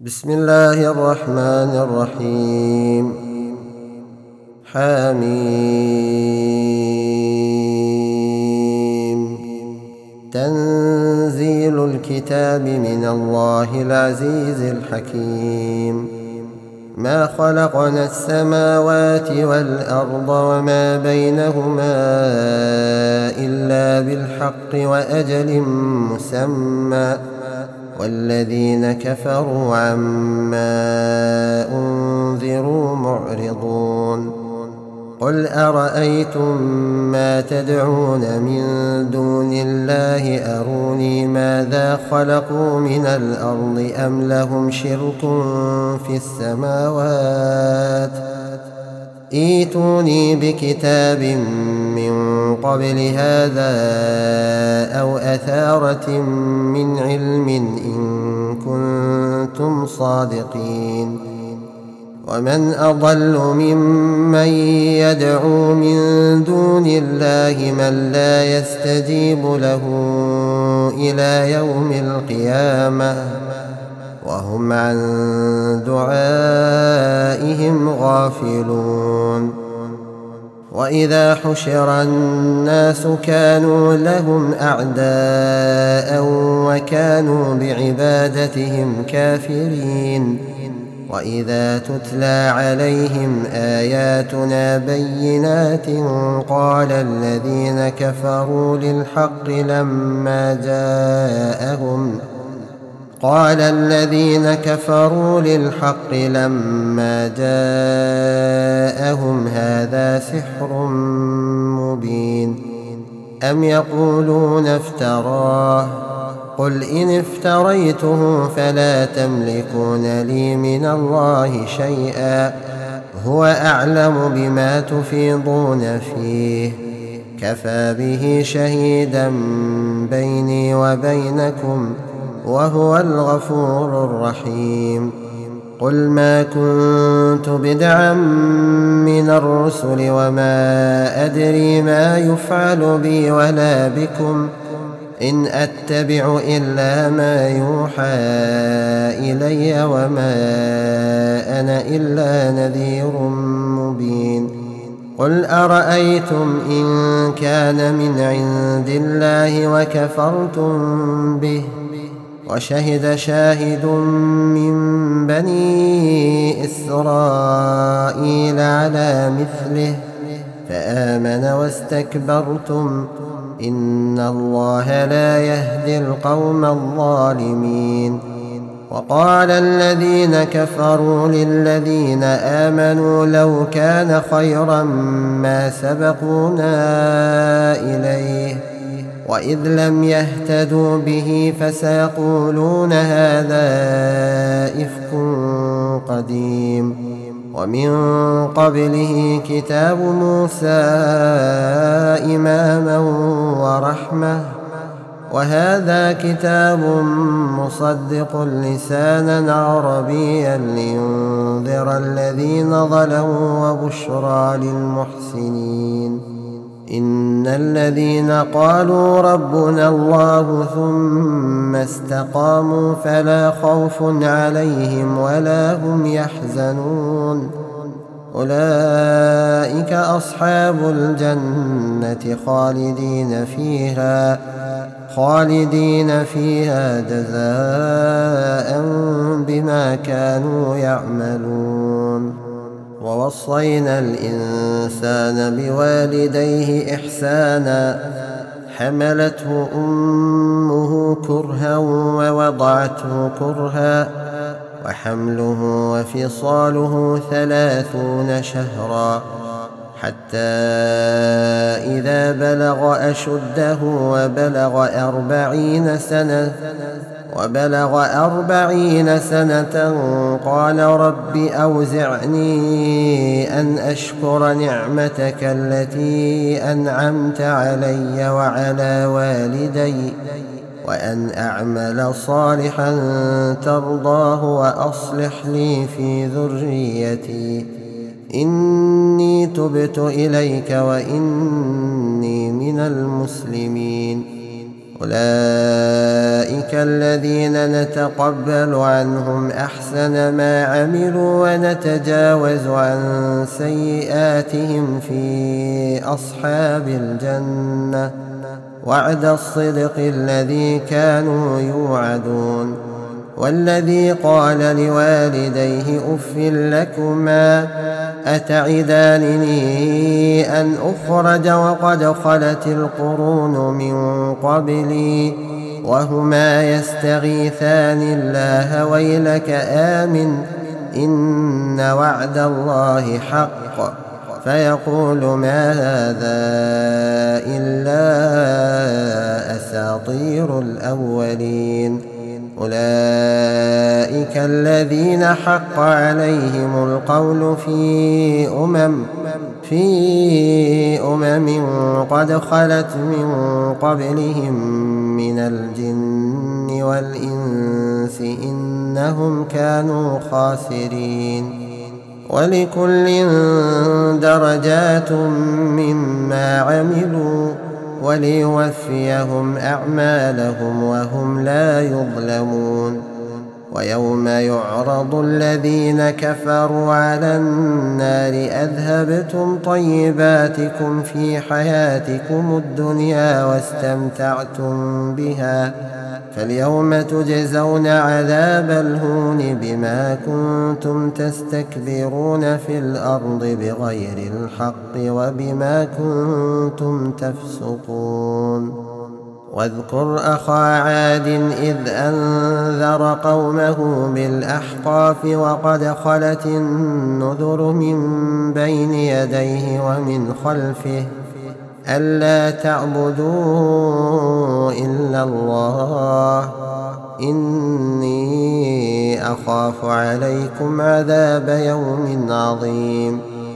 بسم الله الرحمن الرحيم. حميم. تنزيل الكتاب من الله العزيز الحكيم. ما خلقنا السماوات والأرض وما بينهما إلا بالحق وأجل مسمى، والذين كفروا عما أنذروا معرضون. قل أرأيتم ما تدعون من دون الله أروني ماذا خلقوا من الأرض أم لهم شرك في السماوات؟ ائتوني بكتاب من قبل هذا أو أثارة من علم إن كنتم صادقين. ومن أضل ممن يدعو من دون الله من لا يستجيب له إلى يوم القيامة وهم عن دعائهم غافلون. وإذا حشر الناس كانوا لهم أعداء وكانوا بعبادتهم كافرين. وإذا تتلى عليهم آياتنا بينات قال الذين كفروا للحق لما جاءهم هذا سحر مبين. أم يقولون افتراه؟ قل إن افتريته فلا تملكون لي من الله شيئا، هو أعلم بما تفيضون فيه، كفى به شهيدا بيني وبينكم وهو الغفور الرحيم. قل ما كنت بدعا من الرسل وما أدري ما يفعل بي ولا بكم، إن أتبع إلا ما يوحى إلي وما أنا إلا نذير مبين. قل أرأيتم إن كان من عند الله وكفرتم به وشهد شاهد من بني إسرائيل على مثله فآمن واستكبرتم إن الله لا يهدي القوم الظالمين. وقال الذين كفروا للذين آمنوا لو كان خيرا ما سبقونا إليه، وإذ لم يهتدوا به فسيقولون هذا إفك قديم. ومن قبله كتاب موسى إماما ورحمة، وهذا كتاب مصدق لسانا عربيا لينذر الذين ظلموا وبشرى للمحسنين. إن الذين قالوا ربنا الله ثم استقاموا فلا خوف عليهم ولا هم يحزنون، أولئك أصحاب الجنة خالدين فيها جزاء بما كانوا يعملون. ووصينا الإنسان بوالديه إحسانا، حملته أمه كرها ووضعته كرها، وحمله وفصاله 30 شهرا، حتى إذا بلغ أشده وبلغ 40 سنة قال رب أوزعني أن أشكر نعمتك التي أنعمت علي وعلى والدي وأن أعمل صالحا ترضاه وأصلح لي في ذريتي إني تبت إليك وإني من المسلمين. أولئك الذين نتقبل عنهم أحسن ما عملوا ونتجاوز عن سيئاتهم في أصحاب الجنة وعد الصدق الذي كانوا يوعدون. والذي قال لوالديه أف لكما أتعدانني أن أخرج وقد خلت القرون من قبلي وهما يستغيثان الله ويلك آمن إن وعد الله حق فيقول ما هذا إلا أساطير الأولين. أولئك الذين حق عليهم القول في أمم قد خلت من قبلهم من الجن والإنس إنهم كانوا خاسرين. ولكل درجات مما عملوا وليوفيهم أعمالهم وهم لا يظلمون. ويوم يعرض الذين كفروا على النار أذهبتم طيباتكم في حياتكم الدنيا واستمتعتم بها فاليوم تجزون عذاب الهون بما كنتم تستكبرون في الأرض بغير الحق وبما كنتم تفسقون. واذكر أخا عاد إذ أنذر قومه بالأحقاف وقد خلت النذر من بين يديه ومن خلفه ألا تعبدوا إلا الله إني أخاف عليكم عذاب يوم عظيم.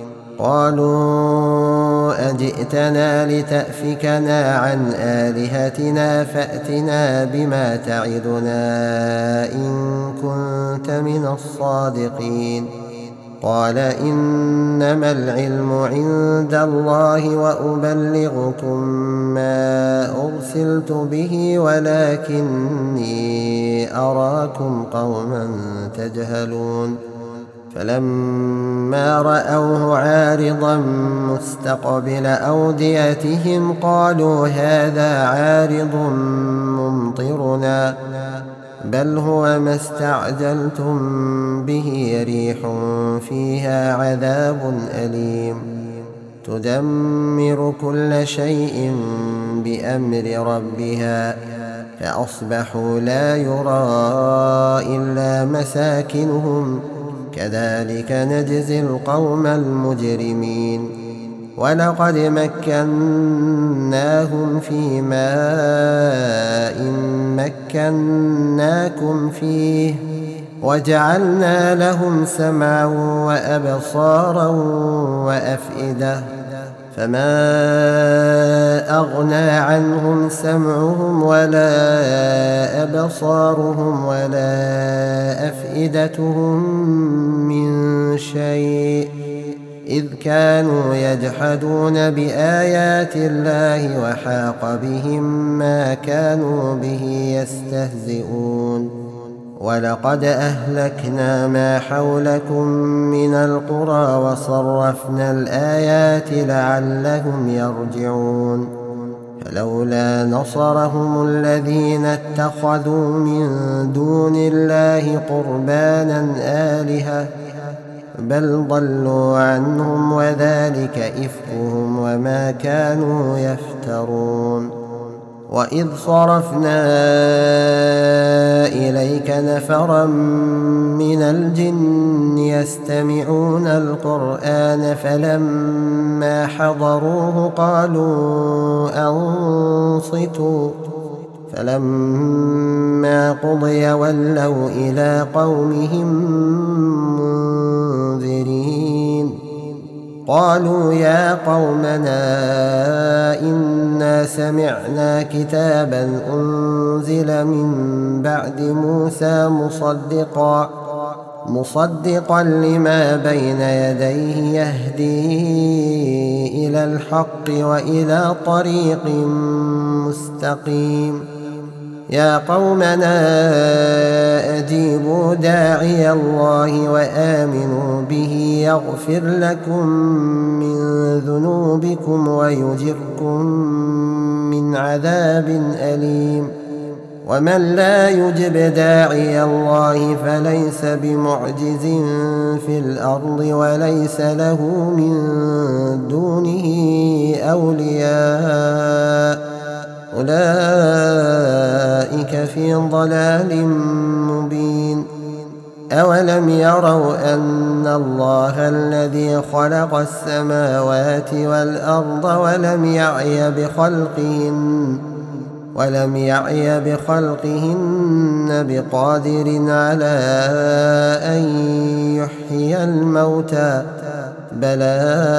قالوا أجئتنا لتأفكنا عن آلهتنا فأتنا بما تعدنا إن كنت من الصادقين. قال إنما العلم عند الله وأبلغكم ما أرسلت به ولكني أراكم قوما تجهلون. فلما رأوه عارضا مستقبل أوديتهم قالوا هذا عارض ممطرنا بل هو ما استعجلتم به ريح فيها عذاب أليم تدمر كل شيء بأمر ربها فأصبحوا لا يرى إلا مساكنهم كذلك نجزي القوم المجرمين. ولقد مكناهم في ماء مكناكم فيه وجعلنا لهم سمعا وأبصارا وأفئدة فما أغنى عنهم سمعهم ولا أبصارهم ولا أفئدتهم من شيء إذ كانوا يجحدون بآيات الله وحاق بهم ما كانوا به يستهزئون. ولقد أهلكنا ما حولكم من القرى وصرفنا الآيات لعلهم يرجعون. فلولا نصرهم الذين اتخذوا من دون الله قربانا آلهة بل ضلوا عنهم وذلك إفكهم وما كانوا يفترون. وإذ صرفنا إليك نفرا من الجن يستمعون القرآن فلما حضروه قالوا أنصتوا فلما قضي ولوا إلى قومهم منذرين. قالوا يا قومنا إنا سمعنا كتابا أنزل من بعد موسى مصدقا لما بين يديه يهدي إلى الحق وإلى طريق مستقيم يا قومنا أجيبوا داعي الله وآمنوا به يغفر لكم من ذنوبكم ويجركم من عذاب أليم ومن لا يجب داعي الله فليس بمعجز في الأرض وليس له من دونه أولياء أولئك في ضلال مبين أولم يروا أن الله الذي خلق السماوات والأرض ولم يعي بخلقهن بقادر على أن يحيي الموتى بلى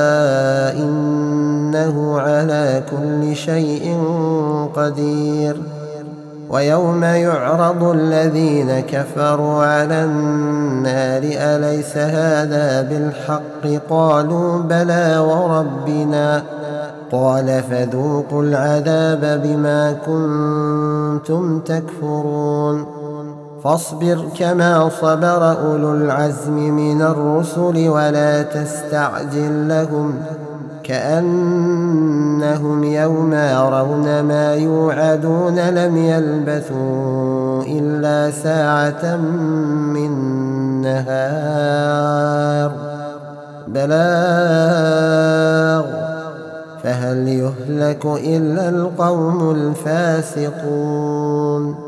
إنه على كل شيء قدير ويوم يعرض الذين كفروا على النار أليس هذا بالحق قالوا بلى وربنا قال فذوقوا العذاب بما كنتم تكفرون فاصبر كما صبر أولو العزم من الرسل ولا تستعجل لهم كأنهم يوم يرون ما يوعدون لم يلبثوا إلا ساعة من نهار بلاغ فهل يهلك إلا القوم الفاسقون